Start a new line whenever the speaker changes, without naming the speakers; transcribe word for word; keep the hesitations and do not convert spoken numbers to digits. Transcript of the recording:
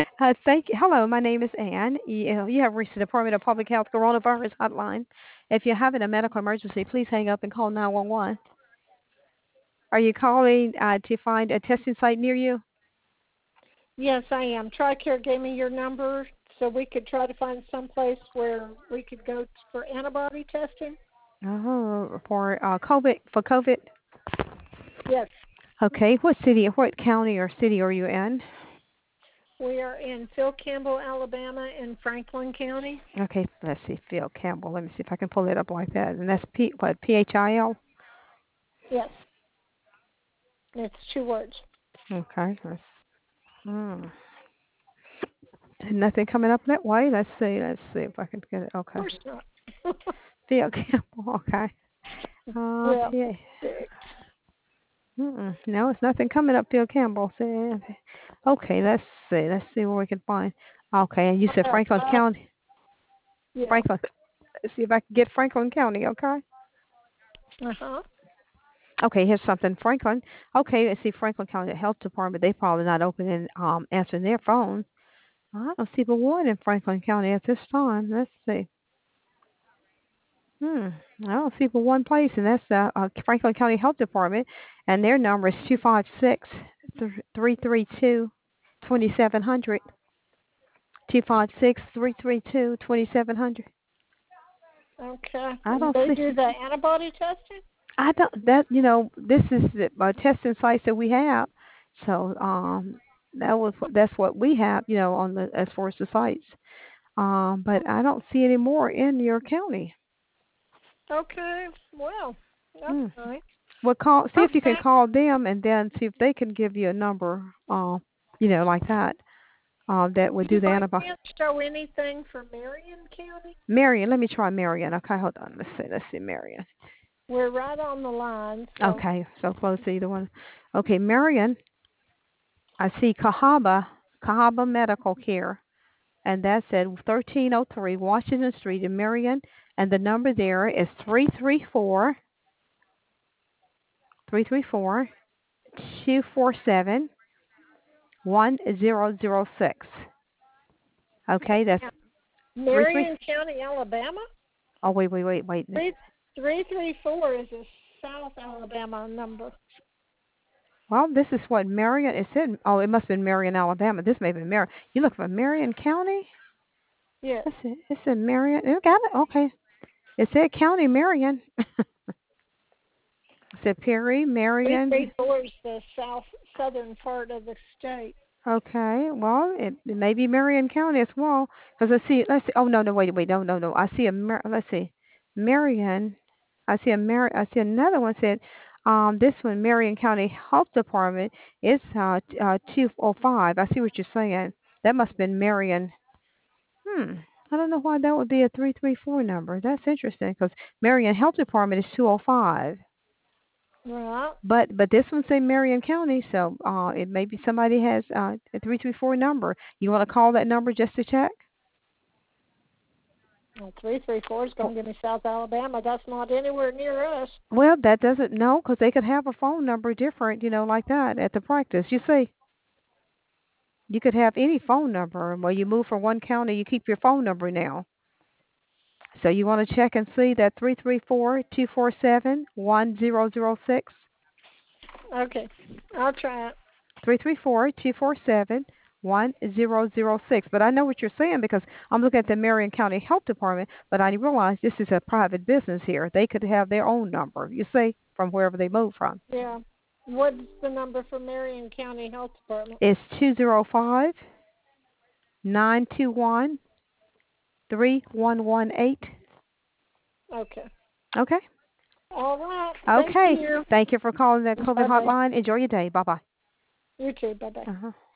Uh, thank you. Hello, my name is Ann. You, you have reached the Department of Public Health Coronavirus Hotline. If you're having a medical emergency, please hang up and call nine one one. Are you calling uh, to find a testing site near you?
Yes, I am. TRICARE gave me your number so we could try to find some place where we could go for antibody testing.
Oh, for uh, COVID, for COVID?
Yes,
Okay, what city, what county or city are you in?
we are in Phil Campbell, Alabama, in Franklin County.
Okay, let's see, Phil Campbell. Let me see if I can pull it up like that. And that's P, what, P H I L?
Yes, it's two words.
Okay, let's, hmm. Nothing coming up that way. Let's see, let's see if I can get it.
Of
Okay,
course not.
Phil Campbell, okay. Uh,
well,
P A.
six.
Mm-mm. No, it's nothing coming up, Phil Campbell. See, okay, let's see. Let's see what we can find. Okay, and you said
Uh,
Franklin
uh,
County.
yeah.
Franklin. Let's see if I can get Franklin County. Okay.
Uh huh.
Okay, here's something. Franklin. Okay, let's see. Franklin County Health Department. They probably not opening, um, answering their phones. I don't see but one in Franklin County at this time. Let's see. Hmm. I don't see but one place, and that's the uh, Franklin County Health Department, and their number is two five six three three two twenty seven hundred. Two five six three three two twenty seven hundred.
Okay.
I
And
don't
they
see.
do the antibody testing?
I don't. That you know, this is the uh, testing sites that we have. So um, that was that's what we have. You know, on the as far as the sites. Um, but I don't see any more in your county.
Okay. Well, that's
Hmm.
nice.
Well, call see if you can
Okay.
call them and then see if they can give you a number. Uh, you know, like that. Uh, that would
Do
do
you
the
by
antibody.
chance show anything for Marion County?
Marion, let me try Marion. Okay, hold on. Let's see. Let's see Marion.
We're right on the line, so
Okay, so close to either one. Okay, Marion. I see Cahaba, Cahaba Medical Care, and that's at thirteen oh three Washington Street in Marion, and the number there is three three four three three four two four seven one zero zero six. Okay, that's
yeah.
three three.
Marion County, Alabama.
Oh wait, wait, wait, wait.
Three three three four is a South Alabama number.
Well, this is what Marion. It said. Oh, it must have been Marion, Alabama. This may have been Marion. You look for Marion County.
Yes.
Let's see. It said Marion. You got it. Okay. It said County Marion. It said Perry,
Three
Marion.
three four is the south southern part of the state.
Okay, well, it, it may be Marion County as well, because I see. Let's see. Oh no, no, wait, wait, no, no, no. I see a. Mar- let's see, Marion. I see a Mar- I see another one said. Um, this one, Marion County Health Department. It's uh, t- uh two oh five. I see what you're saying. That must have been Marion. Hmm. I don't know why that would be a three three four number. That's interesting because Marion Health Department is two oh five.
Right.
But but this one say Marion County, so uh, it maybe somebody has uh, a three three four number. You want to call that number just to check?
Well, three three four is
Oh,
going to give me South Alabama. That's not anywhere near us.
well, that doesn't no, because they could have a phone number different, you know, like that at the practice. You see, you could have any phone number, and when you move from one county, you keep your phone number now. So you want to check and see that three three four two four seven one zero zero six.
Okay, I'll try it.
Three three four two four seven one zero zero six. But I know what you're saying because I'm looking at the Marion County Health Department, but I realize this is a private business here. They could have their own number, you see, from wherever they move from.
Yeah. What's the number for Marion County Health Department?
It's two zero five nine two one three one one eight.
Okay.
Okay.
All right. Thank
Okay.
you.
Thank you for calling the COVID
Bye bye.
hotline. Enjoy your day. Bye bye.
You too. Bye bye.
Uh-huh.